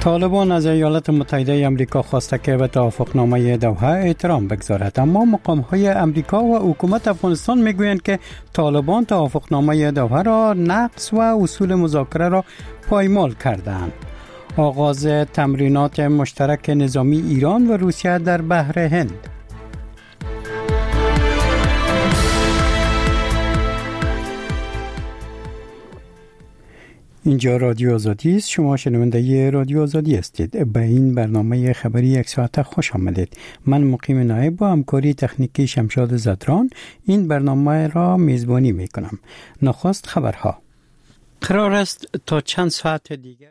طالبان از ایالات متحده آمریکا خواسته که به توافقنامه دوحه احترام بگذارد، اما مقام‌های آمریکا و حکومت افغانستان میگویند که طالبان توافقنامه دوحه را نقض و اصول مذاکره را پایمال کردند. آغاز تمرینات مشترک نظامی ایران و روسیه در بحر هند. اینجا رادیو آزادی است. شما شنونده رادیو آزادی هستید. به این برنامه خبری یک ساعته خوش آمدید. من مقیم نایب با همکاری تکنیکی شمشاد زدران این برنامه را میزبانی می کنم. نخست خبرها. قرار است تا چند ساعت دیگر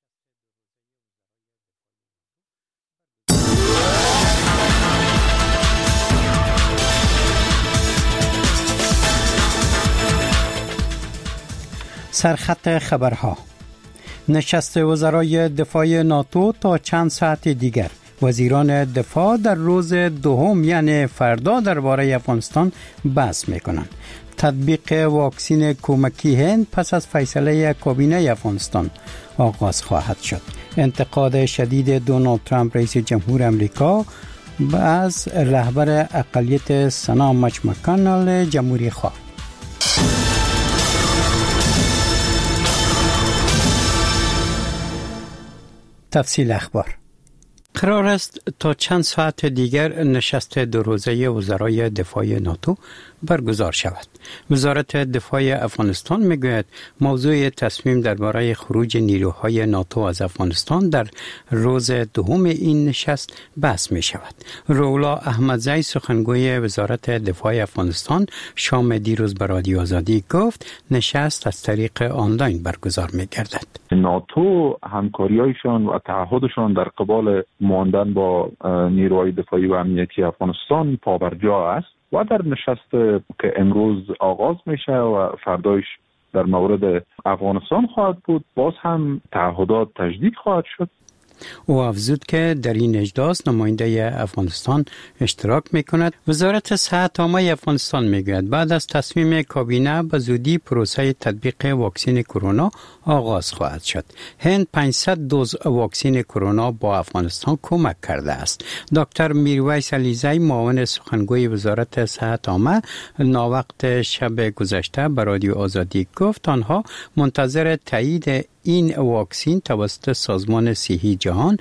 سرخط خبرها. نشست وزرای دفاع ناتو تا چند ساعت دیگر. وزیران دفاع در روز دوم یعنی فردا درباره افغانستان بحث میکنند. تطبیق واکسن کمکی هند پس از فیصله کابینه افغانستان آغاز خواهد شد. انتقاد شدید دونالد ترامپ رئیس جمهور امریکا از رهبر اقلیت سنا مچ مکانل جمهوری خواه. تفصیل اخبار. قرار است تا چند ساعت دیگر نشست دو روزه وزرای دفاع ناتو برگزار شود. وزارت دفاع افغانستان میگوید موضوع تصمیم درباره خروج نیروهای ناتو از افغانستان در روز دوم این نشست بحث می شود. رولا احمدزی سخنگوی وزارت دفاع افغانستان شام دیروز به رادیو آزادی گفت نشست از طریق آنلاین برگزار می گردد. ناتو همکاریایشان و تعهدشان در قبال ماندن با نیروهای دفاعی و امنیتی افغانستان پابرجا است و در نشست که امروز آغاز میشه و فردایش در مورد افغانستان خواهد بود باز هم تعهدات تجدید خواهد شد. او افزود که در این اجلاس نماینده افغانستان اشتراک میکند. وزارت صحت عامه افغانستان میگوید بعد از تصمیم کابینه به زودی پروسه تطبیق واکسن کرونا آغاز خواهد شد. هند 500 دوز واکسن کرونا با افغانستان کمک کرده است. دکتر میرویس علیزی معاون سخنگوی وزارت صحت عامه ناوقت شب گذشته به رادیو آزادی گفت آنها منتظر تایید این واکسن توسط سازمان صحی جهان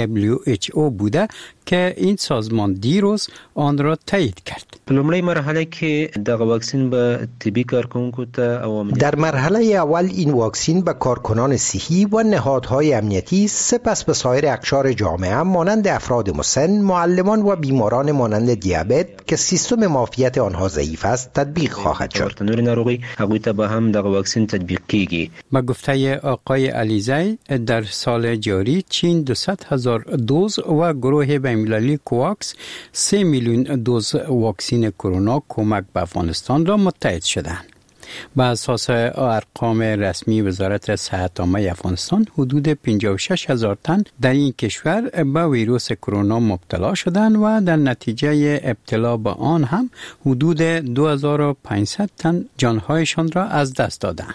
WHO بوده که این سازمان دیروز آن را تایید کرد. لومړی مرحله کې دغه واکسن به طبي کارکونکو ته عوامل در مرحله اول این واکسن به کارکنان صحی و نهادهای امنیتی سپس به سایر اقشار جامعه مانند افراد مسن، معلمان و بیماران مانند دیابت که سیستم معافیت آنها ضعیف است تطبیق خواهد شد. نور ناروغی هغوی ته به هم دغه واکسن تطبیق کیږي. به گفته آقای علیزی در سال جاری چین 200,000 دوز و گروه بین‌المللی کوواکس 3 میلیون دوز واکسن کرونا کمک به افغانستان را متحد شدند. به اساس ارقام رسمی وزارت صحت عامه افغانستان حدود 56,000 تن در این کشور به ویروس کرونا مبتلا شدند و در نتیجه ابتلا به آن هم حدود 2500 تن جانهایشان را از دست دادند.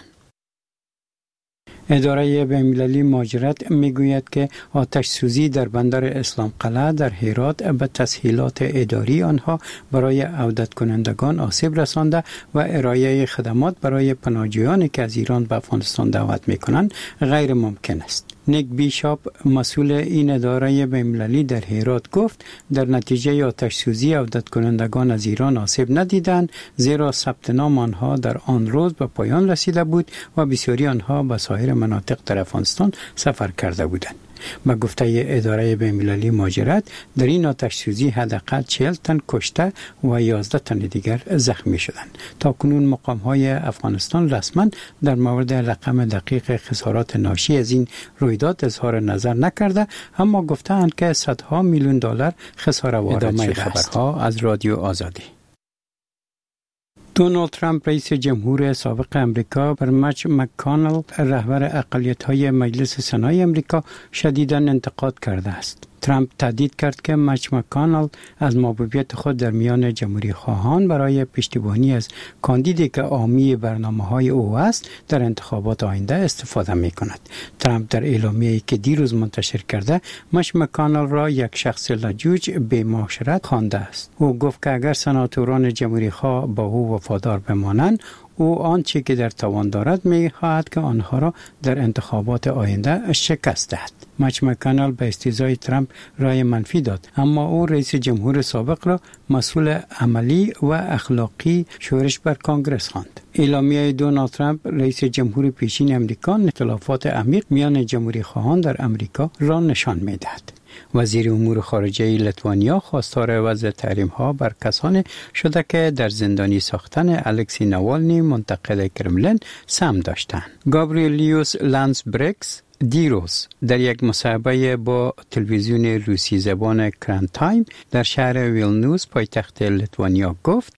اداره بین‌المللی مهاجرت میگوید که آتش سوزی در بندر اسلام قلعه در هرات به تسهیلات اداری آنها برای عودت کنندگان آسیب رسانده و ارائه خدمات برای پناهجویانی که از ایران به افغانستان دعوت میکنند غیر ممکن است. نیک بیشاپ مسئول این اداره بین‌المللی در هرات گفت در نتیجه آتش سوزی عودت کنندگان از ایران آسیب ندیدند زیرا ثبت نام آنها در آن روز به پایان رسیده بود و بسیاری آنها به سایر مناطق در افغانستان سفر کرده بودند. به گفته اداره بین‌المللی مهاجرت در این آتش سوزی حداقل 40 تن کشته و 11 تن دیگر زخمی شدند. تاکنون مقام‌های افغانستان رسما در مورد رقم دقیق خسارات ناشی از این رویداد اظهار نظر نکرده، اما گفتند که صدها میلیون دلار خساره وارد شده است. خبرها از رادیو آزادی. دونالد ترامپ رئیس جمهور سابق امریکا بر مچ مکانل رهبر اقلیت‌های مجلس سنای امریکا شدیداً انتقاد کرده است. ترامپ تهدید کرد که میچ مک‌کانل از محبوبیت خود در میان جمهوری خواهان برای پشتیبانی از کاندیدی که حامی برنامه‌های او است در انتخابات آینده استفاده می‌کند. ترامپ در اعلامیه‌ای که دیروز منتشر کرده میچ مک‌کانل را یک شخص لجوج به معاشرت خوانده است. او گفت که اگر سناتوران جمهوری خواه با او وفادار بمانند، او آنچه که در توان دارد می‌خواهد که آنها را در انتخابات آینده شکست دهد. میچ مک‌کانل به استیضای ترامپ رای منفی داد، اما او رئیس جمهور سابق را مسئول عملی و اخلاقی شورش بر کانگرس خواند. اعلامیه دونالد ترامپ رئیس جمهور پیشین امریکا اختلافات عمیق میان جمهوری خواهان در امریکا را نشان می‌دهد. وزیر امور خارجه لیتوانیا خواستار وضع تحریم‌ها بر کسانی شده که در زندانی ساختن الکسی نوالنی منتقد کرملین سهم داشتند. گابریلیوس لانسبرگس دیروز در یک مصاحبه با تلویزیون روسی زبان کران تایم در شهر ویلنیوس پایتخت لیتوانیا گفت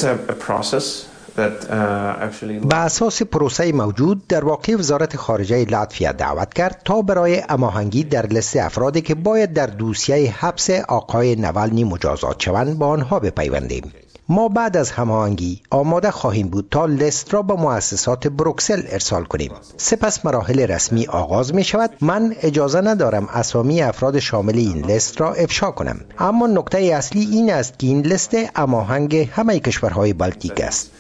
به اساس پروسه موجود در واقع وزارت خارجه لاتویا دعوت کرد تا برای هماهنگی در لیست افرادی که باید در دوسیه حبس آقای نوالنی مجازات شوند با آنها بپیوندیم. ما بعد از هماهنگی آماده خواهیم بود تا لیست را به مؤسسات بروکسل ارسال کنیم. سپس مراحل رسمی آغاز می شود. من اجازه ندارم اسامی افراد شامل این لیست را افشا کنم، اما نکته اصلی این است که این لیست هماهنگ همه کشورهای بالتیک است.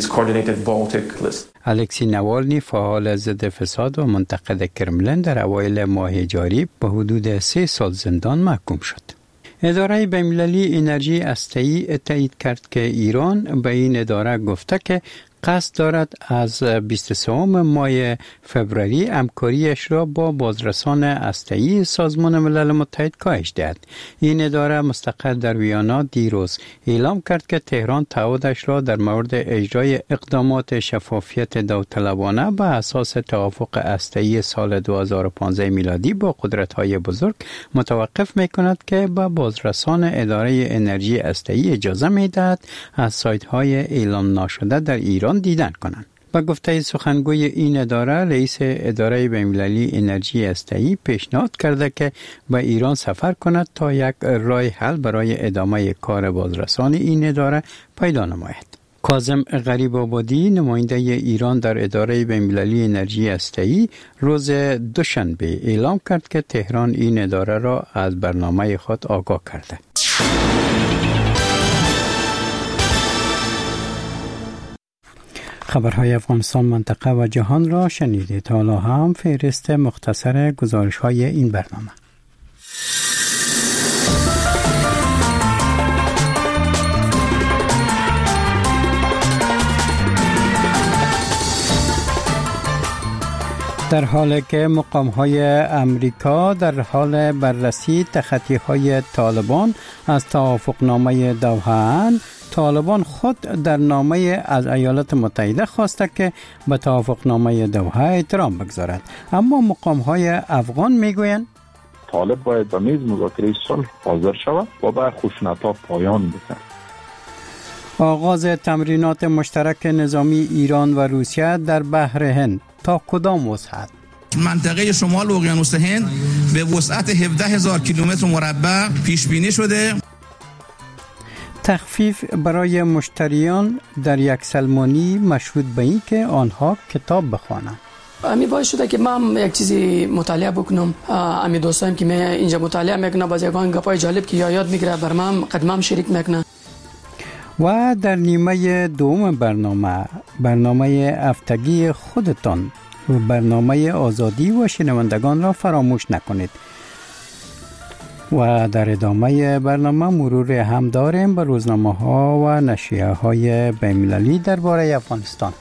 الکسی نوالنی فعال ضد فساد و منتقد کرملین در اوایل ماه جاری به حدود 3 سال زندان محکوم شد. اداره بین‌المللی انرژی هسته‌ای تایید کرد که ایران به این اداره گفته که قصد دارد از 23 ماه فوریه همکاریش را با بازرسان هسته‌ای سازمان ملل متحد کاهش دهد. این اداره مستقر در ویانا دیروز اعلام کرد که تهران تعهدش را در مورد اجرای اقدامات شفافیت داوطلبانه به اساس توافق هسته‌ای سال 2015 میلادی با قدرت‌های بزرگ متوقف می‌کند که به بازرسان اداره انرژی هسته‌ای اجازه می‌دهد از سایت‌های اعلام ناشده در ایران دیدن کنند. با گفته سخنگوی این اداره، رئیس اداره بین‌المللی انرژی هسته‌ای پیشنهاد کرده که به ایران سفر کند تا یک راه حل برای ادامه کار بازرسان این اداره پیدا نماید. کاظم غریب‌آبادی نماینده ایران در اداره بین‌المللی انرژی هسته‌ای روز دوشنبه اعلام کرد که تهران این اداره را از برنامه خود آگاه کرده. خبرهای افغانستان، منطقه و جهان را شنیدید. حالا هم فهرست مختصر گزارش‌های این برنامه. در حالی که مقام‌های امریکا در حال بررسی تخطی‌های طالبان از توافقنامه دوحه، طالبان خود در نامه از ایالات متحده خواسته که به توافقنامه دوحه احترام بگذارد، اما مقام‌های افغان میگویند طالب باید به میز مذاکره صلح حاضر شود و به خشونت‌ها پایان بده. آغاز تمرینات مشترک نظامی ایران و روسیه در بحر هند تا کدام وسعت؟ منطقه شمال اقیانوس هند به وسعت 17,000 کیلومتر مربع پیش بینی شده. تخفیف برای مشتریان در یک سلمانی مشروط به این که آنها کتاب بخوانند. امی باعث شده که من یک چیزی مطالعه بکنم. امی دوستایم که من اینجا مطالعه میکنم، باز یکان گپای جالب که یاد میگیره بر من قدمم شریک میکنه. و در نیمه دوم برنامه هفتگی خودتان و برنامه آزادی و شنوندگان را فراموش نکنید. و در ادامه برنامه مرور هم داریم به روزنامه ها و نشریه های بین‌المللی درباره افغانستان.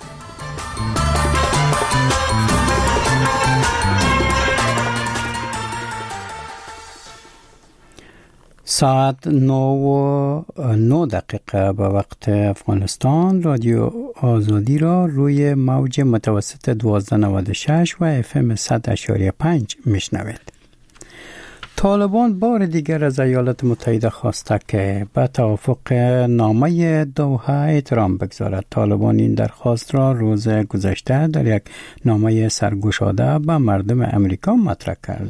ساعت 9:09 به وقت افغانستان رادیو آزادی را روی موج متوسط 1296 و FM 100.5 میشنوید. طالبان بار دیگر از ایالات متحده خواسته که به توافق نامه دوحه احترام بگذارد. طالبان این درخواست را روز گذشته در یک نامه سرگشاده به مردم امریکا مطرح کردند.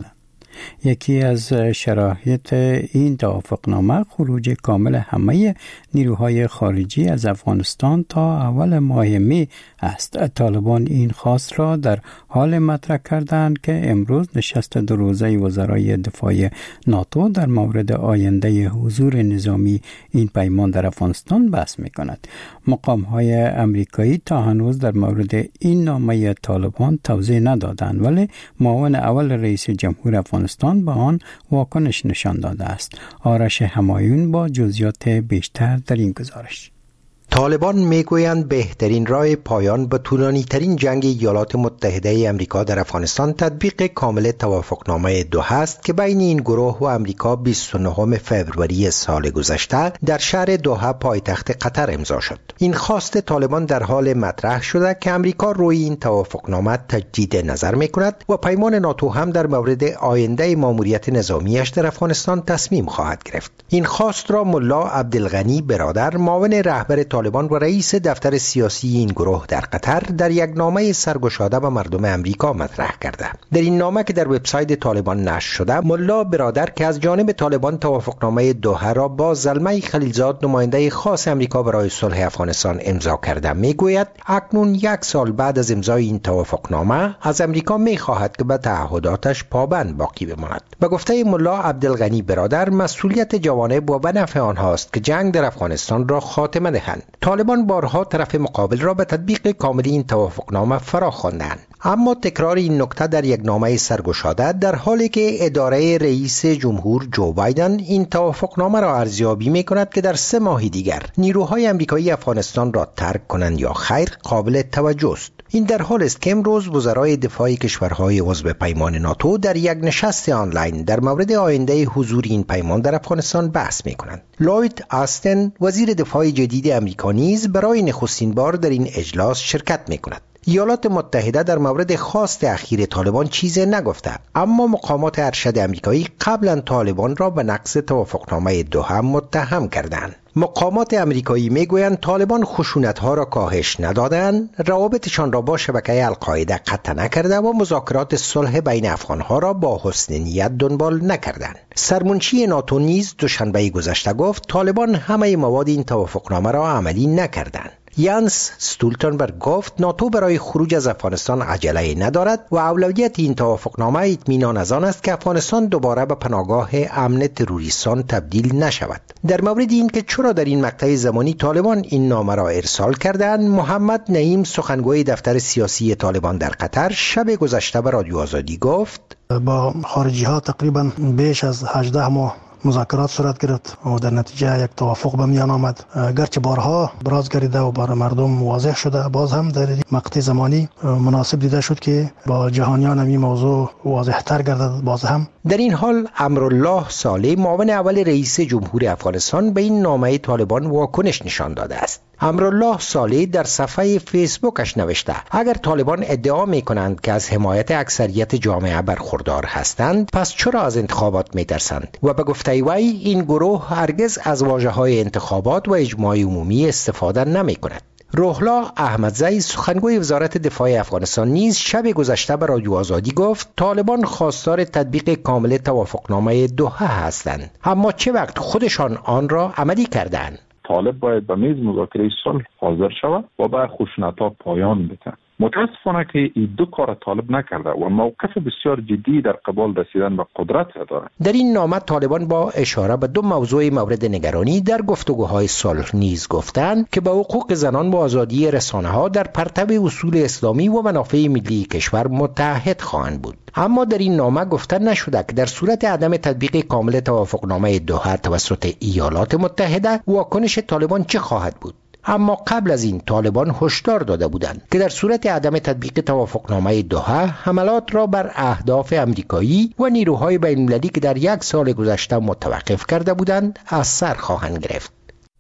یکی از شرایط این توافقنامه خروج کامل همه نیروهای خارجی از افغانستان تا اول ماه می است. طالبان این خواست را در حال مطرح کردند که امروز نشست 2 روزه وزرای دفاع ناتو در مورد آینده حضور نظامی این پیمان در افغانستان بحث می کند. مقام‌های امریکایی تا هنوز در مورد این نامه طالبان توضیح ندادند، ولی معاون اول رئیس جمهور افغانستان به آن واکنش نشان داده است. آرش همایون با جزئیات بیشتر در این گزارش. طالبان میگویند بهترین راه پایان به طولانی‌ترین جنگ ایالات متحده آمریکا در افغانستان تطبیق کامل توافقنامه دوحه است که بین این گروه و آمریکا 29 فوریه سال گذشته در شهر دوحه پایتخت قطر امضا شد. این خواست طالبان در حال مطرح شده که آمریکا روی این توافقنامه تجدید نظر می‌کند و پیمان ناتو هم در مورد آینده ماموریت نظامیش در افغانستان تصمیم خواهد گرفت. این خواست را ملا عبدالغنی برادر، معاون رهبر طالبان و رئیس دفتر سیاسی این گروه در قطر، در یک نامه سرگشاده به مردم امریکا مطرح کرده. در این نامه که در وبسایت طالبان نشر شده، ملا برادر که از جانب طالبان توافقنامه دوحه را با زلمه خلیلزاد نماینده خاص امریکا برای صلح افغانستان امضا کرده میگوید اکنون 1 سال بعد از امضای این توافقنامه از امریکا میخواهد که به تعهداتش پابند باقی بماند. به گفته ملا عبدالغنی برادر، مسئولیت جوانب و به نفع آنهاست که جنگ در افغانستان را خاتمه دهند. طالبان بارها طرف مقابل را به تطبیق کامل این توافقنامه فراخواندند، اما تکرار این نکته در یک نامه سرگشاده در حالی که اداره رئیس جمهور جو بایدن این توافقنامه را ارزیابی می‌کند که در 3 ماه دیگر نیروهای آمریکایی افغانستان را ترک کنند یا خیر قابل توجه است. این در حال است که امروز وزرای دفاع کشورهای عضو پیمان ناتو در یک نشست آنلاین در مورد آینده حضور این پیمان در افغانستان بحث می‌کنند. لوید آستن، وزیر دفاع جدید آمریکا، نیز برای نخستین بار در این اجلاس شرکت می‌کند. ایالات متحده در مورد خواست اخیر طالبان چیزی نگفته، اما مقامات ارشد آمریکایی قبلا طالبان را به نقض توافقنامه دوحه متهم کردند. مقامات آمریکایی میگویند طالبان خشونت‌ها را کاهش ندادند، روابطشان را با شبکه القاعده قطع نکرده و مذاکرات صلح بین افغان‌ها را با حسن نیت دنبال نکردند. سرمنشی ناتو نیز دوشنبه گذشته گفت طالبان همه مواد این توافقنامه را عملی نکردند. یانس استولتنبرگ گفت ناتو برای خروج از افغانستان عجله ندارد و اولویت این توافقنامه اطمینان از آن است که افغانستان دوباره به پناهگاه امن تروریستان تبدیل نشود. در مورد این که چرا در این مقطع زمانی طالبان این نامه را ارسال کردند، محمد نعیم، سخنگوی دفتر سیاسی طالبان در قطر، شب گذشته به رادیو آزادی گفت با خارجی ها تقریبا بیش از 18 ماه مذاکرات صورت گرفت و در نتیجه یک توافق به میان آمد. گرچه بارها براز گردیده و برای مردم واضح شده، باز هم در این مقطع زمانی مناسب دیده شد که با جهانیان این موضوع واضح تر گردد. باز هم در این حال امرالله صالح، معاون اول رئیس جمهور افغانستان، به این نامه طالبان واکنش نشان داده است. امرالله صالح در صفحه فیسبوکش نوشته اگر طالبان ادعا می کنند که از حمایت اکثریت جامعه برخوردار هستند، پس چرا از انتخابات می ترسند؟ و به گفته وی این گروه هرگز از واژه‌های انتخابات و اجماع عمومی استفاده نمی کند. روحلا احمدزی، سخنگوی وزارت دفاع افغانستان، نیز شب گذشته به رادیو آزادی گفت طالبان خواستار تطبیق کامل توافقنامه دوحه هستند، اما چه وقت خودشان آن را عملی کردند؟ طالب باید به میز مذاکره صلح حاضر شود و به خشونت‌ها پایان بده. متاسفانه که این 2 کار طالب نکرده و موقف بسیار جدی در قبال رسیدن به قدرت دارد. در این نامه طالبان با اشاره به 2 موضوع مورد نگرانی در گفتگوهای صلح نیز گفتند که به حقوق زنان و آزادی رسانه‌ها در پرتو اصول اسلامی و منافع ملی کشور متحد خواهند بود. اما در این نامه گفته نشده که در صورت عدم تطبیق کامل توافقنامه دوحه توسط ایالات متحده واکنش طالبان چه خواهد بود. اما قبل از این طالبان هشدار داده بودند که در صورت عدم تطبیق توافقنامه دوحه حملات را بر اهداف آمریکایی و نیروهای بین‌المللی که در 1 سال گذشته متوقف کرده بودند از سر خواهند گرفت.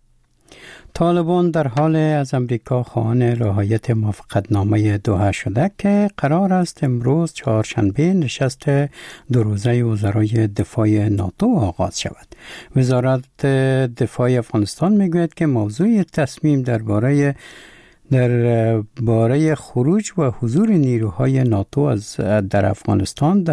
طالبان در حال از امریکا خواهان رعایت موافقتنامه دوحه شده که قرار است امروز چهارشنبه نشست 2 روزه وزرای دفاع ناتو آغاز شود. وزارت دفاع افغانستان میگوید که موضوع تصمیم درباره در باره خروج و حضور نیروهای ناتو در افغانستان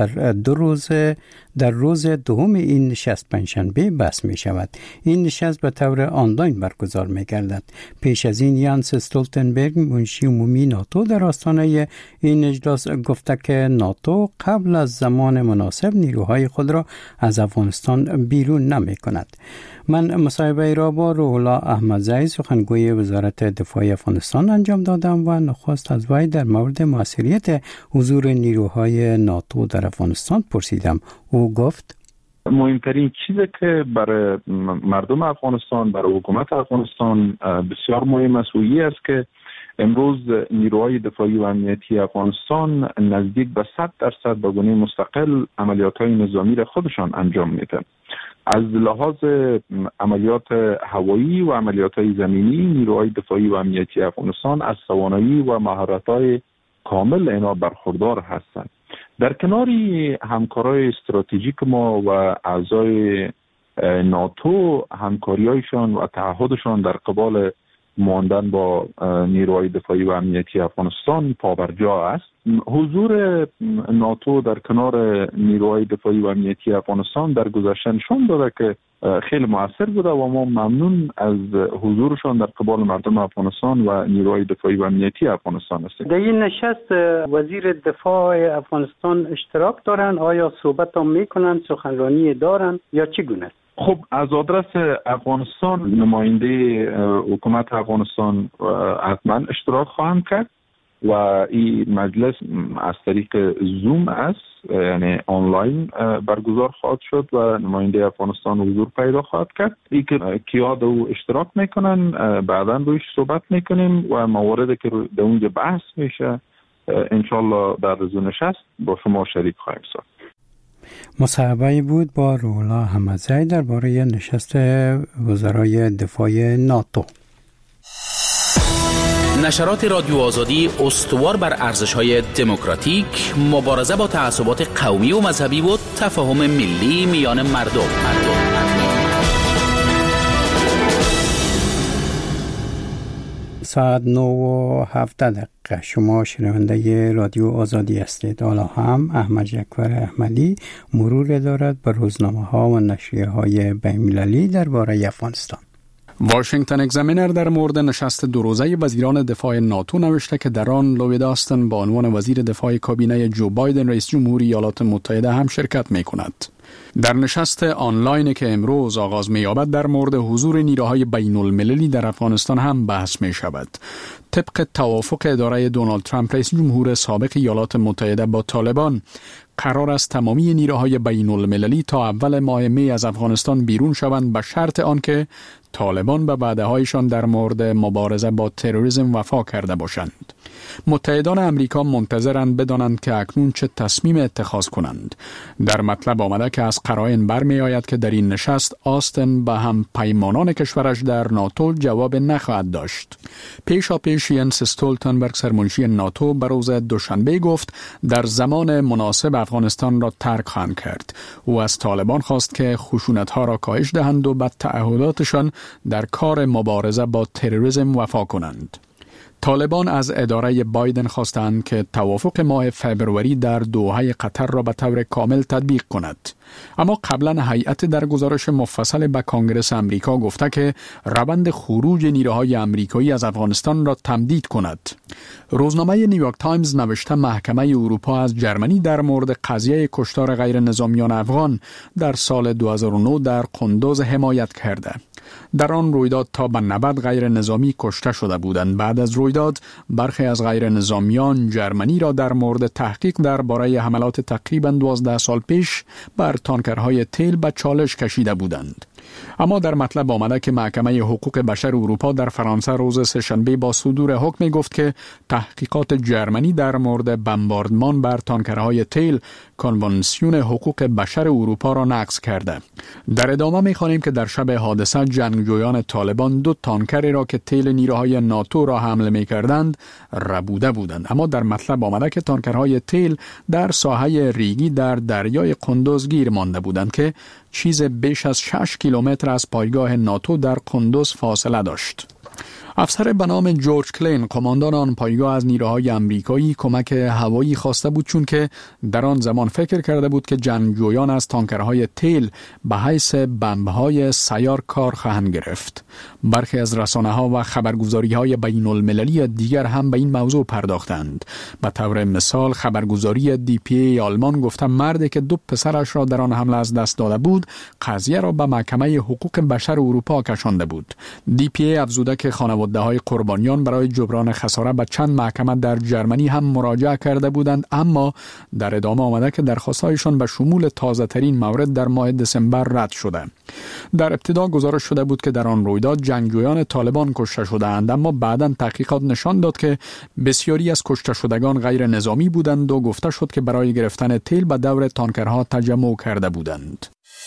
در روز دوم این نشست پنجشنبه بحث می شود. این نشست به طور آنلاین برگزار می گردد. پیش از این یانس استولتنبرگ منشی عمومی ناتو در آستانه این اجلاس گفته که ناتو قبل از زمان مناسب نیروهای خود را از افغانستان بیرون نمی کند. من مصاحبه را با روح الله احمدزی سخنگوی وزارت دفاع افغانستان انجام دادم و نخست از وی در مورد موثریت حضور نیروهای ناتو در افغانستان پرسیدم. او گفت مهمترین چیزی که برای مردم افغانستان، برای حکومت افغانستان بسیار مهم است و این است که امروز نیروهای دفاعی و امنیتی افغانستان نزدیک به 100% به گونه مستقل عملیات‌های نظامی را خودشان انجام میدن. از لحاظ عملیات هوایی و عملیات‌های زمینی نیروهای دفاعی و امنیتی افغانستان از توانایی و مهارت‌های کامل اینا برخوردار هستند. در کنار همکارای استراتژیک ما و اعضای ناتو همکاری‌هایشان و تعهدشان در قبال ماندن با نیروهای دفاعی و امنیتی افغانستان پابرجا است. حضور ناتو در کنار نیروهای دفاعی و امنیتی افغانستان در گذشته نشان داده که خیلی مؤثر بوده و ما ممنون از حضورشان در قبال مردم افغانستان و نیروهای دفاعی و امنیتی افغانستان هستیم. در این نشست وزیر دفاع افغانستان اشتراک دارن؟ آیا صحبت هم میکنن، سخنرانی دارن یا چگونه است؟ خب از آدرس افغانستان نماینده حکومت افغانستان حتما اشتراک خواهند کرد و این مجلس از طریق زوم است، یعنی آنلاین برگزار خواهد شد و نماینده افغانستان حضور پیدا خواهد کرد. این که کیا دو اشتراک میکنن بعدا رویش صحبت میکنیم و مواردی که در اونجا بحث میشه انشالله در روز نشست با شما شریک خواهیم شد. مصاحبه بود با روح الله احمدزی درباره نشست وزرای دفاع ناتو. نشرات رادیو آزادی استوار بر ارزش‌های دموکراتیک، مبارزه با تعصبات قومی و مذهبی و تفاهم ملی میان مردم. ساعت 9:07 شما شنونده رادیو آزادی هستید. حالا هم احمد جعفر احمدی مرور دارد بر روزنامه‌ها و نشریه‌های بین‌المللی درباره افغانستان. واشنگتن اگزامینر در مورد نشست دو روزه وزیران دفاع ناتو نوشته که در آن لوید آستن با عنوان وزیر دفاع کابینه جو بایدن رئیس جمهوری ایالات متحده هم شرکت می کند. در نشست آنلاین که امروز آغاز می یابد در مورد حضور نیروهای بین المللی در افغانستان هم بحث می شود. طبق توافق اداره دونالد ترامپ رئیس جمهور سابق ایالات متحده با طالبان، قرار است تمامی نیروهای بین المللی تا اول ماه می از افغانستان بیرون شوند به شرط آنکه طالبان به وعده‌هایشان در مورد مبارزه با تروریسم وفا کرده باشند. متحدان امریکا منتظرند بدانند که اکنون چه تصمیم اتخاذ کنند. در مطلب آمده که از قرائن برمی آید که در این نشست آستن به هم پیمانان کشورش در ناتو جواب نخواهد داشت. پیشاپیش ینس استولتنبرگ سرمنشی ناتو به روز دوشنبه گفت در زمان مناسب افغانستان را ترک خواهند کرد. او از طالبان خواست که خشونت‌ها را کاهش دهند و به تعهداتشان در کار مبارزه با تروریسم وفا کنند. طالبان از اداره بایدن خواستند که توافق ماه فبروری در دوحه قطر را به طور کامل تطبیق کند. اما قبلا هیئت در گزارش مفصل به کانگرس امریکا گفته که روند خروج نیروهای امریکایی از افغانستان را تمدید کند. روزنامه نیویورک تایمز نوشته محکمه اروپا از جرمنی در مورد قضیه کشتار غیر نظامیان افغان در سال 2009 در قندوز حمایت کرده. در آن رویداد تا به 90 غیر نظامی کشته شده بودند. بعد از رویداد برخی از غیر نظامیان جرمنی را در مورد تحقیق درباره حملات تقریباً 12 سال پیش بر تانکرهای تیل به چالش کشیده بودند. اما در مطلب آمده که محکمه حقوق بشر اروپا در فرانسه روز سه‌شنبه با صدور حکم گفت که تحقیقات جرمنی در مورد بمباردمان بر تانکرهای تیل کنوانسیون حقوق بشر اروپا را نقض کرده. در ادامه می‌خوانیم که در شب حادثه جنگجویان طالبان 2 تانکری را که تیل نیروهای ناتو را حمل می‌کردند ربوده بودند. اما در مطلب آمده که تانکرهای تیل در ساحه ریگی در دریای قندوز گیر مانده بودند که چیز بیش از 6 کیلومتر از پایگاه ناتو در قندوز فاصله داشت. افسر به نام جورج کلین قماندان آن پایگاه از نیروهای امریکایی کمک هوایی خواسته بود، چون که در آن زمان فکر کرده بود که جنگجویان از تانکرهای تیل به حیث بمب‌های سیار کار خواهند گرفت. برخی از رسانه‌ها و خبرگزاری‌های بین‌المللی دیگر هم به این موضوع پرداختند. به طور مثال خبرگزاری DPA آلمان گفته مردی که 2 پسرش را در آن حمله از دست داده بود، قضیه را به محکمه حقوق بشر اروپا کشانده بود. DPA افزوده که خانواده‌های قربانیان برای جبران خسارت به چند محکمه در جرمنی هم مراجعه کرده بودند، اما در ادامه آمده که درخواست‌هایشان به شمول تازه‌ترین مورد در ماه دسامبر رد شده. در ابتدا گزارش شده بود که در آن رویداد جنگجویان طالبان کشته شدند، اما بعداً تحقیقات نشان داد که بسیاری از کشته شدگان غیر نظامی بودند و گفته شد که برای گرفتن تیل به دور تانکرها تجمع کرده بودند.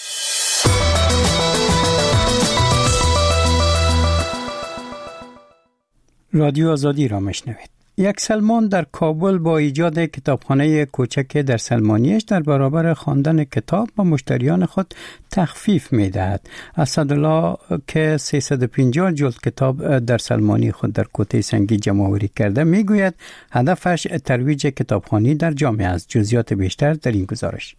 رادیو آزادی را میشنوید. یک سلمان در کابل با ایجاد کتابخانه کوچک در سلمانیش در برابر خواندن کتاب با مشتریان خود تخفیف می‌دهد. اسدالله که 350 جلد کتاب در سلمانی خود در کوته سنگی جمع‌آوری کرده میگوید هدفش ترویج کتابخوانی در جامعه است. جزئیات بیشتر در این گزارش.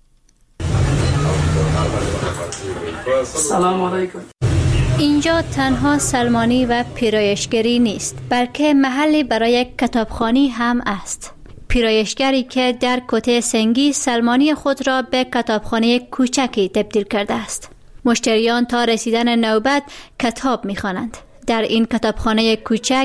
سلام علیکم. اینجا تنها سلمانی و پیرایشگری نیست، بلکه محلی برای کتابخوانی هم است. پیرایشگری که در کوته سنگی سلمانی خود را به کتابخانه کوچکی تبدیل کرده است. مشتریان تا رسیدن نوبت کتاب می‌خوانند. در این کتابخانه کوچک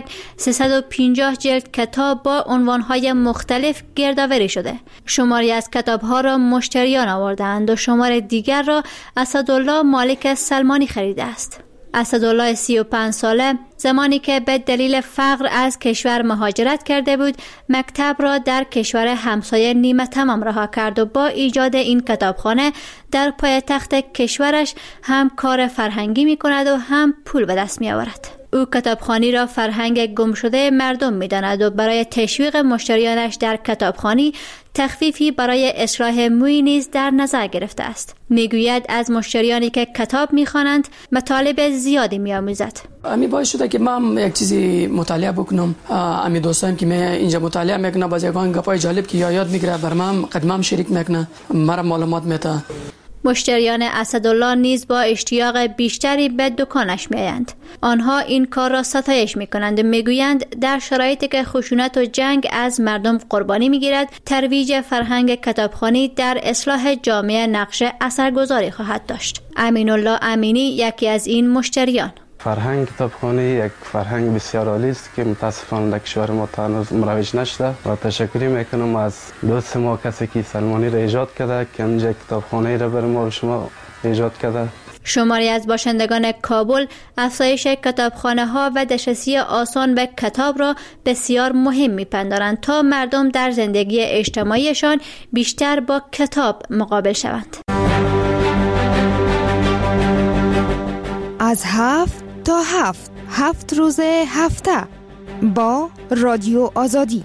350 جلد کتاب با عنوان‌های مختلف گردآوری شده. شماری از کتاب‌ها را مشتریان آوردند و شمار دیگر را اسدالله مالک سلمانی خریده است. اسدالله 35 ساله زمانی که به دلیل فقر از کشور مهاجرت کرده بود، مکتب را در کشور همسایه نیمه تمام رها کرد و با ایجاد این کتابخانه در پایتخت کشورش هم کار فرهنگی می کند و هم پول به دست می آورد. او کتابخوانی را فرهنگ گم شده مردم می داند و برای تشویق مشتریانش در کتابخوانی تخفیفی برای اصلاح موی نیز در نظر گرفته است. میگوید از مشتریانی که کتاب میخوانند مطالب زیادی میآموزد. امی باعث شده که من یک چیزی مطالعه بکنم. امی دوستایم که من اینجا مطالعه میکنم، باز یگان گپای جالب که یاد میگیره برام قدمم شریک میکنه، مرا معلومات میده. مشتریان اسدالله نیز با اشتیاق بیشتری به دکانش میآیند. آنها این کار را ستایش میکنند و میگویند در شرایطی که خشونت و جنگ از مردم قربانی میگیرد، ترویج فرهنگ کتابخوانی در اصلاح جامعه نقش اثرگذاری خواهد داشت. امینالله امینی یکی از این مشتریان. فرهنگ کتابخوانی یک فرهنگ بسیار عالی است که متاسفانه در کشور ما هنوز مروج نشده و تشکر میکنم از دوست ما کسی که سلمانی را ایجاد کرده که اینجا کتابخانه را برای ما و شما ایجاد کرده. شماری از باشندگان کابل افزایش کتابخانه ها و دسترسی آسان به کتاب را بسیار مهم میپندارند تا مردم در زندگی اجتماعیشان بیشتر با کتاب مقابل شوند. از 7 تا 7 روز هفته با رادیو آزادی.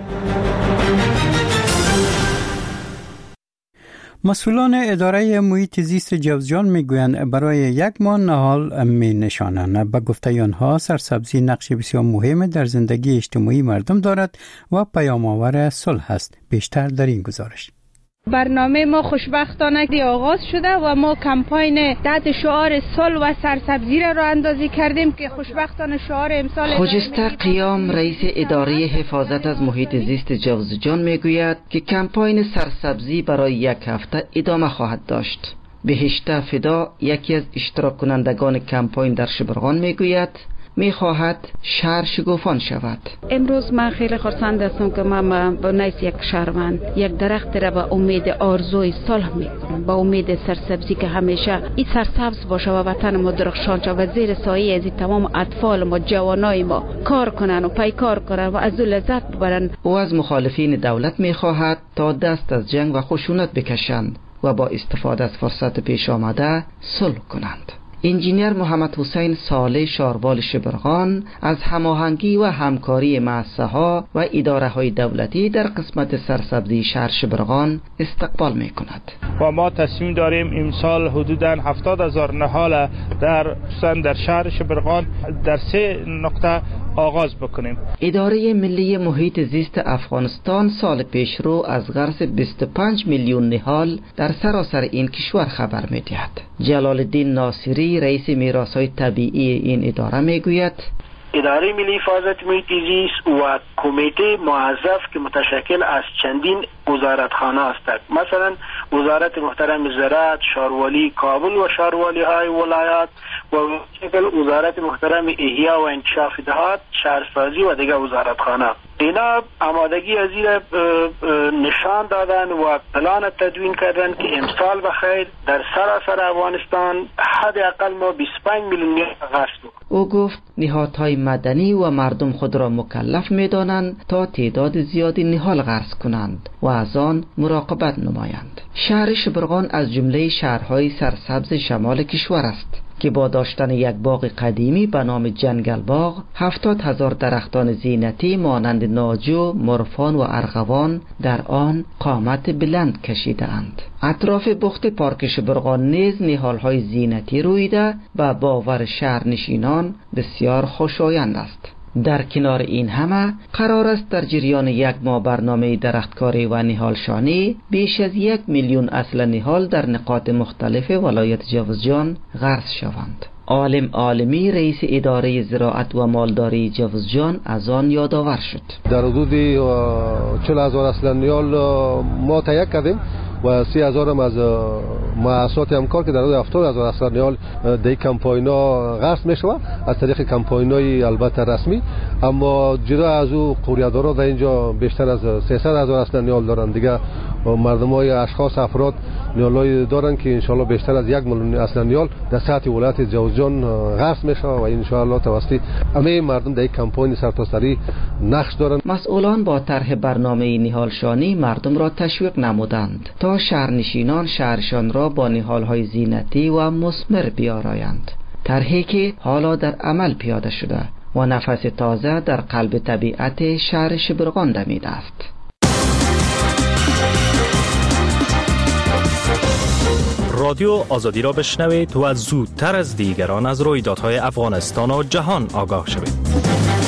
مسئولان اداره محیط زیست جوزجان میگویند برای یک ماه نهال می نشانند. به گفته آنها سرسبزی نقش بسیار مهم در زندگی اجتماعی مردم دارد و پیام‌آور صلح است. بیشتر در این گزارش. برنامه ما خوشبختانه آغاز شده و ما کمپاین تحت شعار صلح و سرسبزی را اندازی کردیم که خوشبختانه شعار امسال خجسته قیام رئیس اداره حفاظت از محیط زیست جوزجان میگوید که کمپاین سرسبزی برای یک هفته ادامه خواهد داشت. بهشته فدا یکی از اشتراک کنندگان کمپاین در شبرغان میگوید میخواهد شهر شگوفان شود. امروز من خیلی خرسند هستم که من با نیز یک شهروند یک درخت را با امید آرزوی صلح میکنم، با امید سرسبزی که همیشه این سرسبز باشه و وطن ما درخشان شود و زیر سایه از تمام اطفال ما جوانای ما کار کنن و پیکار کنن و از لذت ببرن. او از مخالفین دولت میخواهد تا دست از جنگ و خشونت بکشند و با استفاده از فرصت پیش آمده صلح کنند. انجینیر محمد حسین صالح شاروال شبرغان از هماهنگی و همکاری مؤسسه‌ها و اداره‌های دولتی در قسمت سرسبزی شهر شبرغان استقبال می‌کند. و ما تصمیم داریم امسال حدوداً 70,000 نهال در شهر شبرغان در 3 نقطه آغاز بکنیم. اداره ملی محیط زیست افغانستان سال پیش رو از غرس 25 میلیون نهال در سراسر این کشور خبر می‌دهد. جلال الدین ناصری رئیس میراث‌های طبیعی این اداره میگوید اداره ملی حفاظت محیط زیست و کمیته موظف که متشکل از چندین وزارتخانه است. مثلا وزارت محترم زراعت، شاروالی کابل و شاروالی های ولایات و وزارت محترم احیا و انکشاف دهات، شهرسازی و دیگر وزارتخانه. اینا آمادگی از این نشان دادن و پلان تدوین کردن که امسال بخیر در سراسر افغانستان حداقل ما 25 میلیون غرس بکنیم. او گفت نهادهای مدنی و مردم خود را مکلف می‌دانند تا تعداد زیادی نهال غرس کنند و از آن مراقبت نمایند. شهر شبرغان از جمله شهرهای سرسبز شمال کشور است که با داشتن یک باغ قدیمی به نام جنگل باغ 70,000 درختان زینتی مانند ناجو، مرفان و ارغوان در آن قامت بلند کشیده اند. اطراف بخت پارک شبرغان نیز نهال‌های زینتی رویده و باور شهرنشینان بسیار خوشایند است. در کنار این همه قرار است در جریان یک ماه برنامه درختکاری و نهالشانی بیش از 1 میلیون اصل نهال در نقاط مختلف ولایت جوزجان غرس شوند. عالم عالمی رئیس اداره زراعت و مالداری جوزجان از آن یادآور شد. در حدود 40,000 اصل نهال ما تهیه کردیم و 30,000 هم از مؤسسات همکار که در حدود 70,000 اصل نهال در کمپاین‌ها غرس می‌شود از طریق کمپاین‌های البته رسمی، اما جدا از او قوریه‌دارا در اینجا بیشتر از 300,000 اصل نهال دارند. دیگه مردم‌های اشخاص افراد نهال‌های دارند که انشالله بیشتر از 1 میلیون اصل نهال در سطح ولایت جوزجان غرس می‌شود و انشالله توسط همه مردم در کمپاین سرتاسری نقش دارند. مسئولان با طرح برنامه نهالشانی مردم را تشویق نمودند تا شهرنشینان شهرشان را با نهال‌های زینتی و مثمر بیارایند. طرحی که حالا در عمل پیاده شده و نفس تازه در قلب طبیعت شهر شبرغان دمیده است. رادیو آزادی را بشنوید و زودتر از دیگران از رویدادهای افغانستان و جهان آگاه شوید.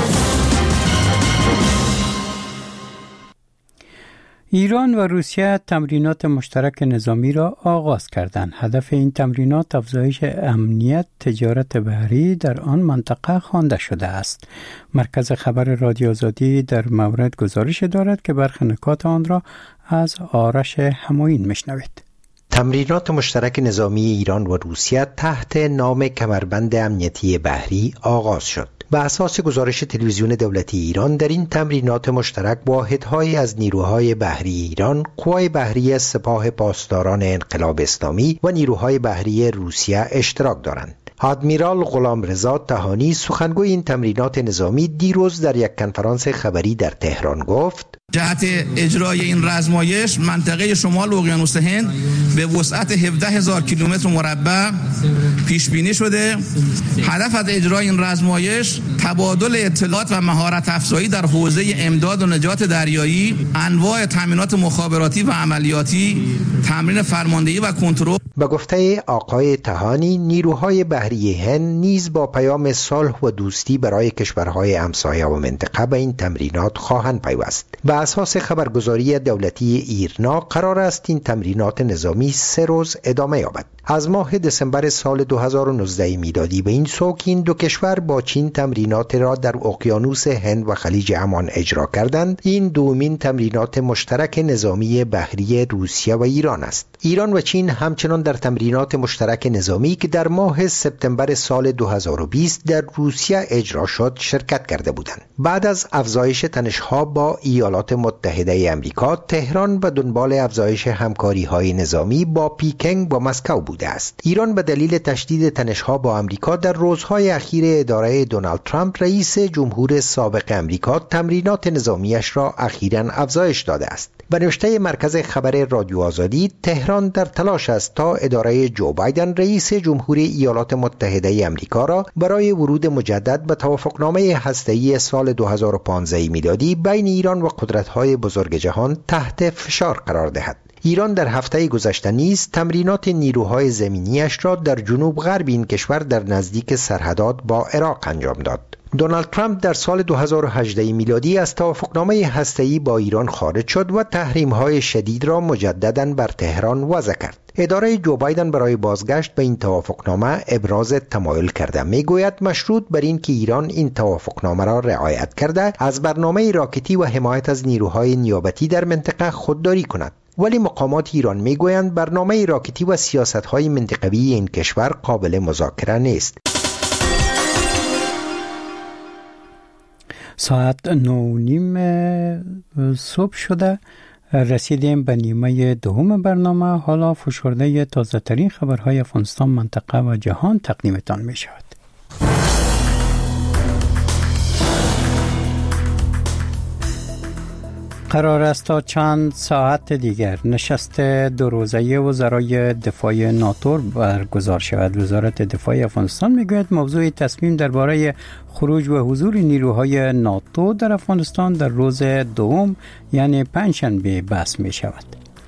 ایران و روسیه تمرینات مشترک نظامی را آغاز کردند. هدف این تمرینات افزایش امنیت تجارت بحری در آن منطقه خوانده شده است. مرکز خبر رادیو آزادی در مورد گزارش دارد که برخی نکات آن را از آرش همایون میشنوید. تمرینات مشترک نظامی ایران و روسیه تحت نام کمربند امنیتی بحری آغاز شد. بر اساس گزارش تلویزیون دولتی ایران در این تمرینات مشترک واحدهایی از نیروهای بحری ایران، قوای بحری سپاه پاسداران انقلاب اسلامی و نیروهای بحری روسیه اشتراک دارند. آدمیرال غلامرضا طحانی سخنگوی این تمرینات نظامی دیروز در یک کنفرانس خبری در تهران گفت: جهت اجرای این رزمایش منطقه شمال اقیانوس هند به وسعت 17,000 کیلومتر مربع پیش بینی شده. هدف از اجرای این رزمایش تبادل اطلاعات و مهارت افزایی در حوزه امداد و نجات دریایی، انواع تامینات مخابراتی و عملیاتی، تمرین فرماندهی و کنترل. به گفته آقای طحانی، نیروهای بحری هند نیز با پیام صلح و دوستی برای کشورهای همسایه و منطقه به این تمرینات خواهند پیوست. به اساس خبرگزاری دولتی ایرنا قرار است این تمرینات نظامی 3 روز ادامه یابد. از ماه دسامبر سال 2019 میلادی به این سو که این دو کشور با چین تمرینات را در اقیانوس هند و خلیج عمان اجرا کردند، این دومین تمرینات مشترک نظامی بحری روسیه و ایران است. ایران و چین همچنان در تمرینات مشترک نظامی که در ماه سپتامبر سال 2020 در روسیه اجرا شد شرکت کرده بودند. بعد از افزایش تنش‌ها با ایالات متحده آمریکا، تهران به دنبال افزایش همکاری‌های نظامی با پیکنگ و مسکو بوده است. ایران به دلیل تشدید تنش‌ها با آمریکا در روزهای اخیر اداره دونالد ترامپ رئیس جمهور سابق آمریکا تمرینات نظامیش را اخیراً افزایش داده است. به نوشته مرکز خبر رادیو آزادی، تهران در تلاش است تا اداره جو بایدن رئیس جمهور ایالات متحده آمریکا را برای ورود مجدد به توافقنامه هسته‌ای سال 2015 میلادی بین ایران و قدرت‌های بزرگ جهان تحت فشار قرار دهد. ایران در هفته گذشته نیز تمرینات نیروهای زمینیش را در جنوب غرب این کشور در نزدیک سرحدات با عراق انجام داد. دونالد ترامپ در سال 2018 میلادی از توافقنامه هسته‌ای با ایران خارج شد و تحریم‌های شدید را مجدداً بر تهران وضع کرد. اداره جو بایدن برای بازگشت به این توافقنامه ابراز تمایل کرده. میگوید مشروط بر این که ایران این توافقنامه را رعایت کرده از برنامه راکتی و حمایت از نیروهای نیابتی در منطقه خودداری کند. ولی مقامات ایران میگویند برنامه راکتی و سیاست‌های منطقوی این کشور قابل مذاکره نیست. ساعت 9:30 صبح شده، رسیدیم به نیمه دوم برنامه. حالا فشرده تازه ترین خبرهای افغانستان، منطقه و جهان تقدیمتان می شود. قرار است تا چند ساعت دیگر نشست دو روزه وزرای دفاع ناتو برگزار شود. وزارت دفاع افغانستان میگوید موضوع تصمیم درباره خروج و حضور نیروهای ناتو در افغانستان در روز دوم یعنی پنجشنبه بحث می شود.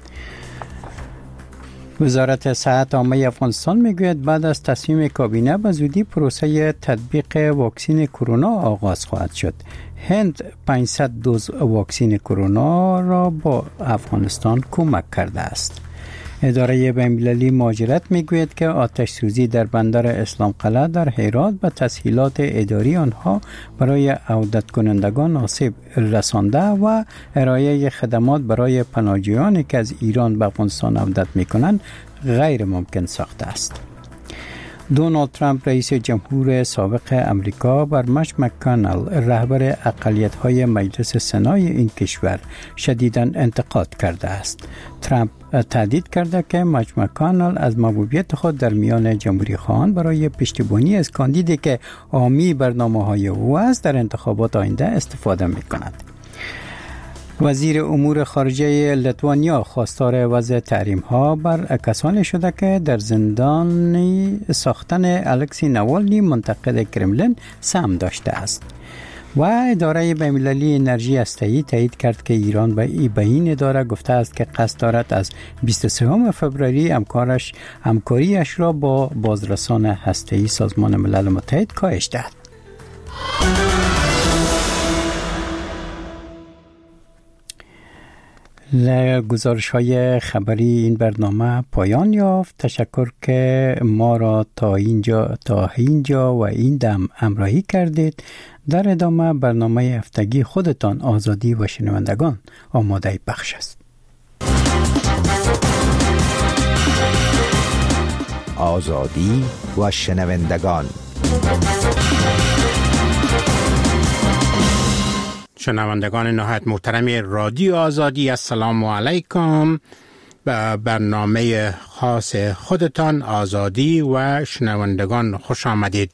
وزارت صحت عامه افغانستان میگوید بعد از تصمیم کابینه به زودی پروسه تطبیق واکسن کرونا آغاز خواهد شد. هند 500 دوز واکسن کرونا را با افغانستان کمک کرده است. اداره بین‌المللی مهاجرت میگوید که آتش سوزی در بندر اسلام قلعه در هرات به تسهیلات اداری آنها برای عودت کنندگان آسیب رسانده و ارائه خدمات برای پناهجویانی که از ایران به افغانستان عودت میکنند غیر ممکن ساخته است. دونالد ترامپ رئیس جمهور سابق امریکا بر مچ مک‌کانل رهبر اقلیت‌های مجلس سنای این کشور شدیداً انتقاد کرده است. ترامپ تهدید کرده که مچ مک‌کانل از محبوبیت خود در میان جمهوری‌خواهان برای پشتیبانی از کاندیدی که حامی برنامه‌های او است در انتخابات آینده استفاده می‌کند. وزیر امور خارجه لیتوانیا خواستار وضع تحریم‌ها بر کسانی شده که در زندان ساختن الکسی ناوالنی منتقد کرملین سهم داشته است. و اداره بین‌المللی انرژی هسته‌ای تایید کرد که ایران به این اداره گفته است که قصد دارد از 23 فوریه همکاریش را با بازرسان هسته‌ای سازمان ملل متحد کاهش دهد. گزارش های خبری این برنامه پایان یافت. تشکر که ما را تا اینجا و این دم همراهی کردید. در ادامه برنامه هفتگی خودتان، آزادی و شنوندگان آماده بخش است. آزادی و شنوندگان. شنوندگان نهایت محترم رادیو آزادی، السلام علیکم. به برنامه خاص خودتان، آزادی و شنوندگان، خوش آمدید.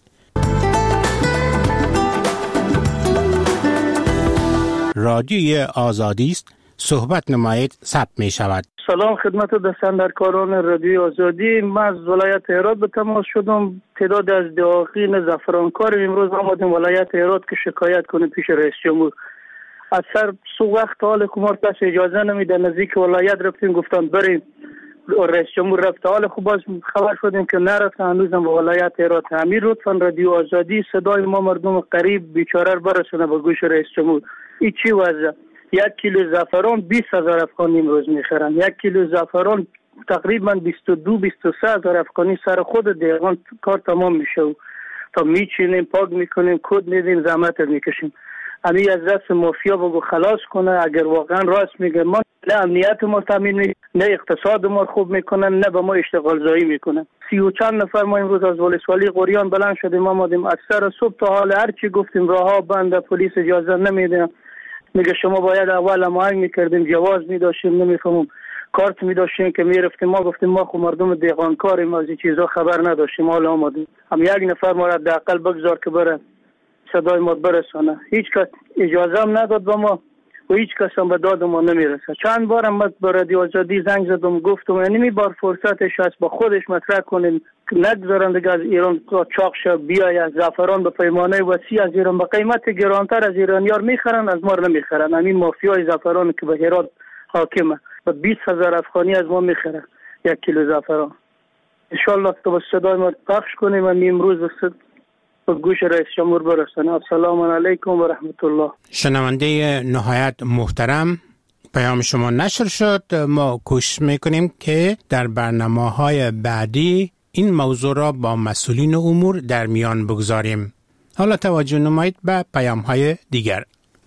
رادیوی آزادی است، صحبت نمایید، ثبت می شود. سلام خدمت دستاندرکاران رادیوی آزادی. من از ولایت هرات به تماس شدم. تعداد از دواقین زعفرانکار امروز آمدیم ولایت هرات که شکایت کنیم پیش رئیس جمهور. از سر سو وقت حال حکومت کس اجازه نمیده. نزدیک ولایت رفتیم، گفتن بریم. رئیس جمهور رفت. حال خوب باز خبر شدیم که نرفت. هنوزم به ولایت هرات. امیر لطفاً رادیو آزادی صدای ما مردم غریب بیچاره برسونه به گوش رئیس جمهور. این چی وضع؟ 1 کیلو زعفران 20,000 افغانی امروز میخرن. 1 کیلو زعفران تقریبا 22-23,000 افغانی سر خود دیگان کار تمام میشه. تا میچینیم، پاک میکنیم، کد میدیم، زحمت میکشیم. همین از دست مافیا بگو خلاص کنه. اگر واقعا راست میگه، ما نه امنیت ما تامین میکنن، نه اقتصاد ما خوب میکنن، نه به ما اشتغال زایی میکنن. 30 و چند نفر ما امروز از ولسوالی قریان بلند شدیم آمدیم. از سر صبح تا حال هر چی گفتیم راهها بنده، پلیس اجازه نمیده. میگه شما باید اول هماهنگ میکردیم، جواز میداشتیم، نمیفهمم کارت میداشتیم که میرفتیم. ما گفتیم ما خو مردم دیغانکاریم، از این چیزا خبر نداشتیم. حالا آمدیم هم یک نفر ما را حداقل بگذار که بره صدای ما برسانه. هیچ کس اجازه هم نداد به ما و هیچ کس هم به داد ما نمیرسه. چند بار هم به رادیو آزادی زنگ زدم، گفتم یعنی بار فرصتش هست با خودش مطرح کنیم، نگذارن دیگه از ایران چاق شه بیاید. زعفران به پیمانه وسیع از ایران به قیمت گرانتر از ایرانیار میخرن، از ما نمیخرن. همین مافیای زعفران که به هرات حاکمه به 20,000 افغانی از ما میخرن 1 کیلو زعفران. ان شاء الله تو صدای ما پخش کنیم. من امروز به گوش رئیس جمهور برسانه. السلام علیکم و رحمت الله. شنونده نهایت محترم، پیام شما نشر شد. ما کوشش میکنیم که در برنامه‌های بعدی این موضوع را با مسئولین امور در میان بگذاریم. حالا توجه نمایید به پیام‌های دیگر.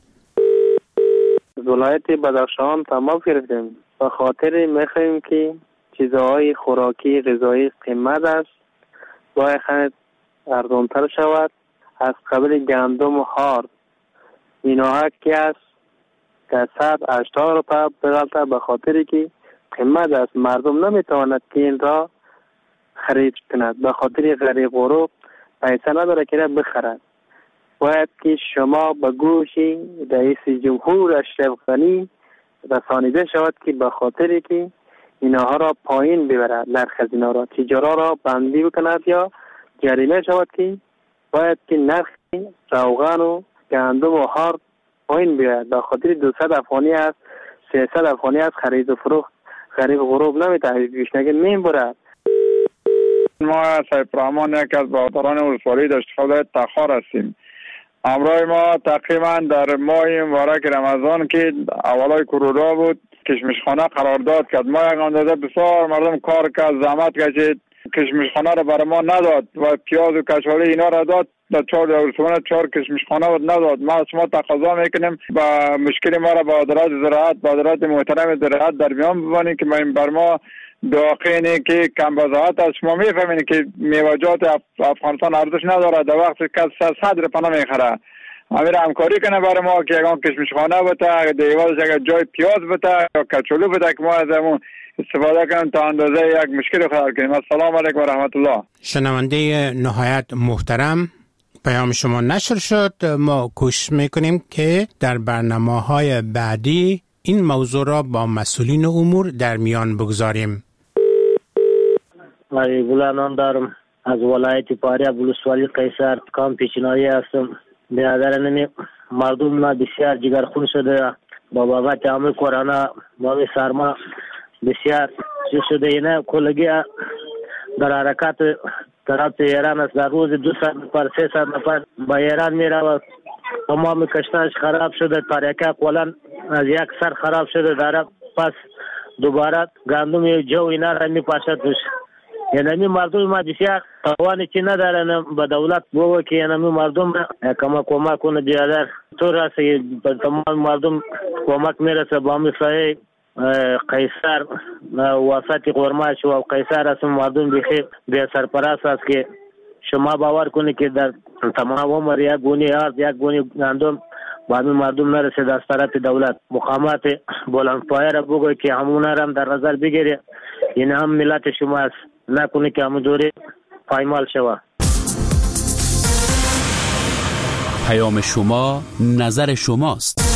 ولایت بدخشان تمام گرفتیم. به خاطر میخوایم که چیزهای خوراکی غذایی قیمت است باید ارزانتر شود. از قبل گندم و هار اینا که است که 180 روپیه بغلطه، به خاطر که قیمت است مردم نمیتواند که این را خرید کند، به خاطر غریب غروب پیسه نداره که را بخرد. باید که شما به گوش رئیس جمهور اشرف غنی رسانیده شود که به خاطر که اینها را پایین ببرد، نرخ از اینا را تجارا را بندی بکند یا جریمه شود که باید که نرخ روغن و گندم و هار پایین بیاید. به خاطر 200 افغانی است 300 افغانی است خرید و فروخت غریب غروب نمیتونه پیشنگه میبرد. ما صاحب رحمان یک از برادران ولسوالی دشت ولایت تخار هستیم. امروز ما تقریبا در ماه مبارک رمضان که اولای کرونا بود کشمشخانه قرارداد کرد. ما یک اندازه بسیار مردم کار کرد، زحمت کشید، کشمشخانه را برای ما نداد و پیاز و کشاله اینا را داد. در 4 کشمشخانه بود نداد. ما از شما تقاضا میکنیم با مشکل ما را با وزارت زراعت، با وزارت محترم زراعت در میان ببرید که بر ما داخلی که کم بضاعت است. شما میفهمید که میوه‌جات افغانستان ارزش نداره، در وقتی که 100 روپیه نمیخره. امیر همکاری کنه برای ما که یکان کشمشخانه بوده، دیوالش اگر جای پیاز بوده یا کچولو بوده که ما از همون استفاده کنیم تا اندازه یک مشکل خلق کنیم. السلام علیکم و رحمت الله. شنونده نهایت محترم، پیام شما نشر شد. ما کوشش میکنیم که در برنامه‌های بعدی این موضوع را با مسئولین امور در میان بگذاریم. بولانان دارم از ولایت فاریاب ولسوالی قیصر کام پیچنایی هستم. برادران مردم ما بسیار جگرخون شده با بابت عامل کرونا با سرما بسیار چیز شده. اینه کلگی در حرکات طرف ایران است. در روز 200 نفر 300 نفر با ایران میره و تمام کشتاش خراب شده. تاریکه کلان از یک سر خراب شده داره. پس دوباره گندم جو اینا را میپاشد توش. یعنی مردم ما بسیار توانی چی ندارن به دولت بگو که یعنی مردم کمک کنه بیادر طور است که تمام مردم کمک میرسه با مثل قیصر وسط قرماش و قیصر است. مردم بخیر به سرپرست است که شما باور کنید که در تمام عمر یک گونی آرد یک گونی گندم با همین مردم نرسه. از طرف دولت مقامات بلندپایه را بگو که همون را هم در نظر بگیره. این هم ملت شما است، نکنه که همون دوره پایمال شود. پیام شما نظر شماست.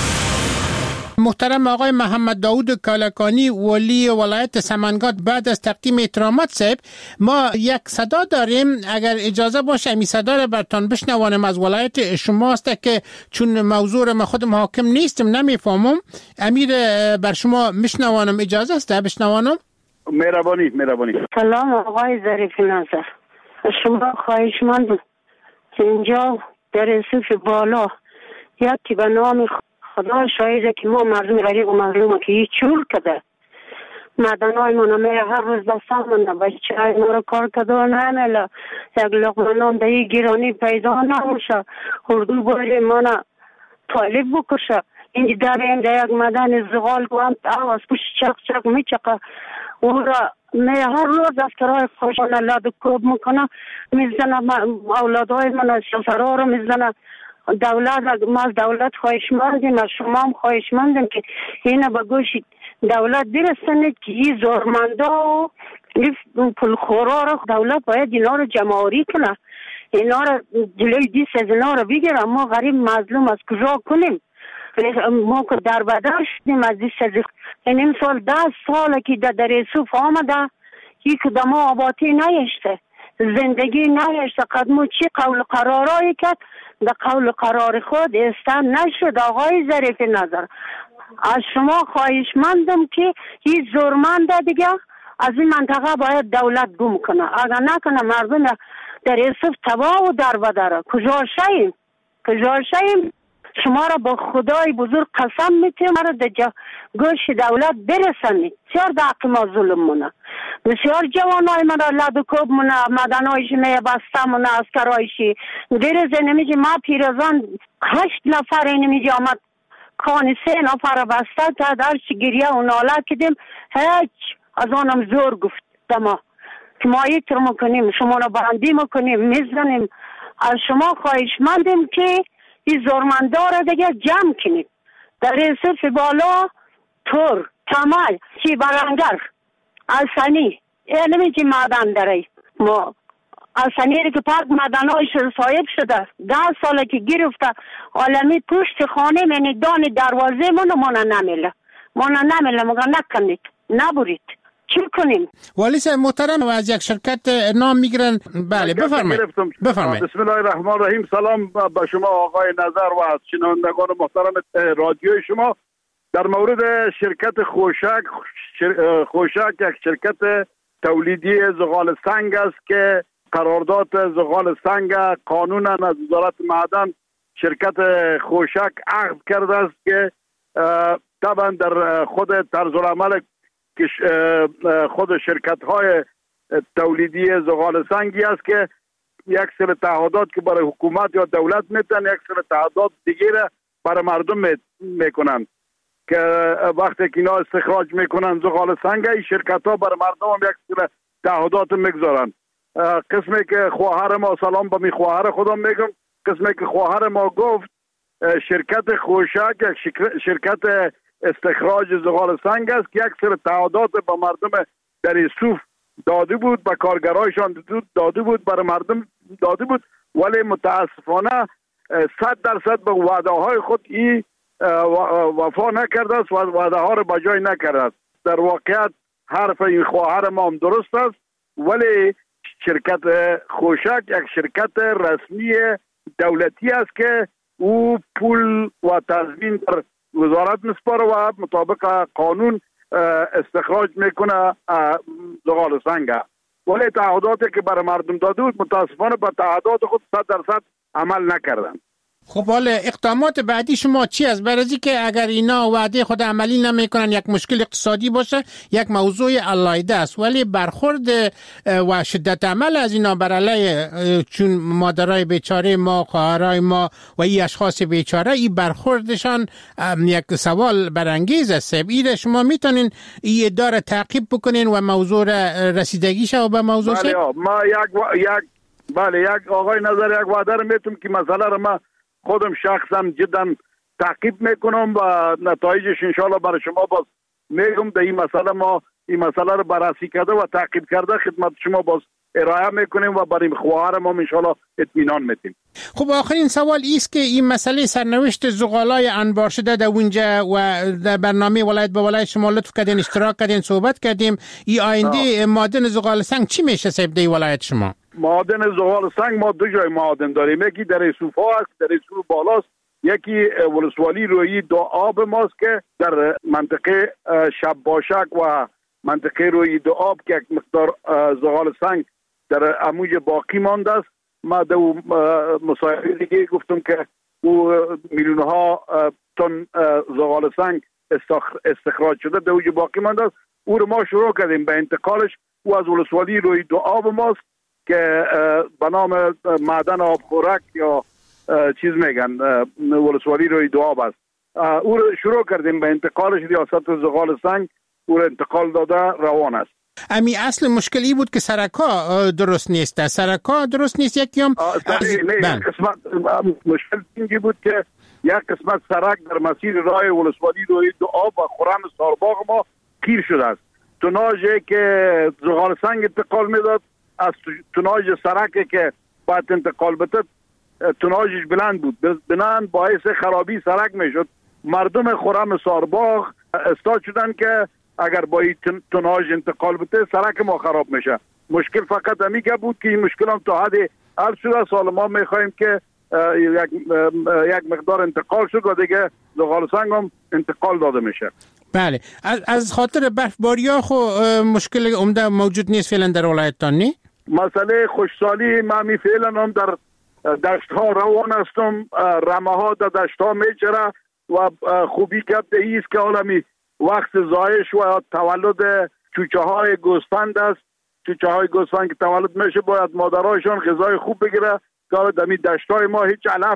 محترم آقای محمد داود کالکانی ولی ولایت سمنگات، بعد از تقدیم احترامات صاحب ما یک صدا داریم، اگر اجازه باشه امی صدا را برتان بشنوانم. از ولایت شماست که چون موضوع را من خودم حاکم نیستم نمیفهمم، امیر بر شما میشنوانم، اجازه است بشنوانم؟ مهربانی. سلام آقای ظریف نظر، شما خواهشمند اینجا در صف بالا یکی به نام خدا شاید که ما مردم غریب و مظلوم که هیچ چور کده مدنای منامه هر روز دستان منده بچه های ما رو کار کده و نمیله یک لقمه نام ده گیرانی پیدا نموشه. اردو باید مانا طالب بکشه. اینجا در این ده یک مدن زغال گوان آواز پوش چق میچقه او را هر روز از کرای خوشان لاد کوب میکنه میزنه. اولادهای من سفرها رو میزنه. ما از دولت خواهشمندیم، از شما هم خواهشمندیم که اینه به گوش دولت برسنید که این زورمندا و پولخورا رو دولت باید اینا رو جمع‌آوری کنه، اینا رو جلوی دیست از اینا رو بگیره. ما غریب مظلوم از کجا کنیم؟ ما که در بدر شدیم از دیست از این امسال 10 ساله که در یوسف آمده یک کدام آباتی نیشته، زندگی نیشته. قدمو چی قول قرارایی کرد در قول قرار خود استن نشد. آقای ظریف نظر از شما خواهشمندم که این زورمنده دیگه از این منطقه باید دولت گم کنه. اگر نکنه مردم در یوسف تباه و در بدره. کجا شیم شما را با خدای بزرگ قسم میتیم را در گوش دولت برسنید. بسیار در حق ما ظلم مونه، بسیار جوانای من را لدکوب مونه، مدنایش بسته مونه، اسکرایشی دیرز نمیجی ما پیرزان 8 نفر نمیجی آمد کانی 3 نفر بسته تا درچ گریه و ناله کدیم. هیچ از آنم زور گفت دما که ما یک رو میکنیم، شما را بندی میکنیم، میزنیم. از شما خواهش مندیم که این زورمندار را دیگه جمع کنیم. در یوسف بالا تور، کمال، چی برانگر، السنی نمیجی معدن داره. ما السنی رو که پاک معدنهایش صاحب شده 10 ساله که گرفته عالمی پشت خانه منی دان دروازه مانا نمیله مگه نکنید نبرید چی کنیم؟ والی صاحب محترم از یک شرکت نام میگیرن. بله بفرمایید. بسم الله الرحمن الرحیم. سلام به شما آقای نظر و از شنوندگان محترم رادیوی شما. در مورد شرکت خوشک یک شرکت تولیدی زغال سنگ است که قرارداد زغال سنگ قانونا از وزارت معدن شرکت خوشک عقد کرده است که طبعا در خود طرز العمل خود شرکت های تولیدی زغال سنگی است که یک سری تعهدات که برای حکومت یا دولت میتن، یک سری تعهدات دیگه برای مردم میکنن که وقتی که اینا استخراج میکنن زغال سنگ، این شرکت ها برای مردم هم یک سری تعهدات میگذارن. قسمی که خواهر ما، سلام به می خواهر خودم میگم، قسمی که خواهر ما گفت شرکت خوشک یک شرکت استخراج زغال سنگ است که یک سری تعهدات به مردم در یوسف داده بود، به کارگرایشان داده بود، برای مردم داده بود، ولی متاسفانه 100% به وعده های خود ای وفا نکرده است و وعده ها را به جای نکرده است. در واقعیت حرف این خواهر ما هم درست است، ولی شرکت خوشک یک شرکت رسمی دولتی است که او پول و تضمین در وزارت مسپاره و مطابق قانون استخراج میکنه زغال سنگ. ولی تعهداتی که برای مردم داده بود متاسفانه به تعهدات خود 100% عمل نکردن. خب حالا اقدامات بعدی شما چی است؟ برای که اگر اینا وعده خود عملی نمیکنن یک مشکل اقتصادی باشه، یک موضوع علایده است، ولی برخورد و شدت عمل از اینا بر علیه چون مادرای بیچاره ما، خواهرای ما و این اشخاص بیچاره، این برخوردشان یک سوال برانگیز است. این شما میتونین این اداره تعقیب بکنین و موضوع رسیدگیش و به موضوع ما یک آقای نظر یک وعده میتونم که مسئله رو ما خودم شخصا جدا تعقیب میکنم و نتایجش انشالله برای شما باز میگم. در این مسئله ما این مسئله رو بررسی کرده و تعقیب کرده خدمت شما باز ارائه میکنیم و برای خواهر ما انشالله اطمینان میدیم. خب آخرین سوال ایست که این مسئله سرنوشت زغالای انبار شده در اونجا و در برنامه ولایت به ولایت شما لطف کردین، اشتراک کردین، صحبت کردیم، این آینده معادن زغال سنگ چی میشه صاحب در ولایت شما؟ معادن زغال سنگ ما 2 جای معادن داریم، یکی در یوسف ها است، در یوسف بالاست، یکی ولسوالی روی 2 آب ماست که در منطقه شب باشک و منطقه روی 2 آب که یک مقدار زغال سنگ در اموج باقی مانده است. ما در مصاحبه دیگه گفتم که او میلیون ها تن زغال سنگ استخراج شده در اوج باقی مانده است. او رو ما شروع کردیم به انتقالش. او از ولسوالی روی 2 آب ماست که به نام معدن آبخورک یا چیز میگن ولسوالی روی 2 آب است. او رو شروع کردیم به انتقالش. ریاست زغال سنگ او رو انتقال داده روان است. امی اصل مشکلی بود که سرکا درست نیست. سرکا درست نیست یکی هم قسمت مشکل اینجی بود که یک قسمت سرک در مسیر راه ولسوالی روی 2 آب و خرم سارباغ ما گیر شده است. توناژی که زغال سنگ انتقال میداد از توناژ سرکی که باید انتقال بده توناژش بلند بود، بنان باعث خرابی سرک میشد. مردم خرم سارباغ استاد شدن که اگر با این توناژ انتقال بده سرک ما خراب میشه. مشکل فقط همیگه بود که این مشکل هم تا حد حل شده. سال ما میخوایم که یک مقدار انتقال شد و دیگه زغال سنگ هم انتقال داده میشه. بله، از خاطر برفباری ها خو مشکل عمده موجود نیست فعلا در ولایتتان نی؟ مسئله خوشسالی من می فعلا هم در دشت ها روان هستم. رمه ها در دشت ها میچره و خوبی گپ ده است که حالا می وقت زایش و تولد چوچه های گوسفند است. چوچه های گوسفند که تولد میشه باید مادرایشان غذای خوب بگیره که دمی دشت های ما هیچ علف